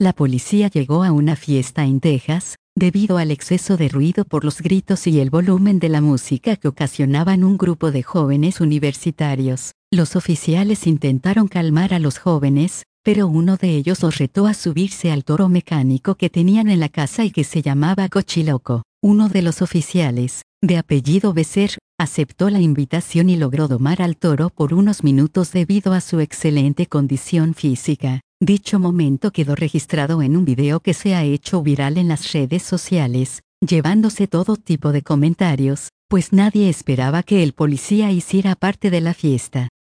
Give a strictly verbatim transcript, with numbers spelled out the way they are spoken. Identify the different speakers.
Speaker 1: La policía llegó a una fiesta en Texas, debido al exceso de ruido por los gritos y el volumen de la música que ocasionaban un grupo de jóvenes universitarios. Los oficiales intentaron calmar a los jóvenes, pero uno de ellos los retó a subirse al toro mecánico que tenían en la casa y que se llamaba Cochiloco. Uno de los oficiales, de apellido Besser, aceptó la invitación y logró domar al toro por unos minutos debido a su excelente condición física. Dicho momento quedó registrado en un video que se ha hecho viral en las redes sociales, llevándose todo tipo de comentarios, pues nadie esperaba que el policía hiciera parte de la fiesta.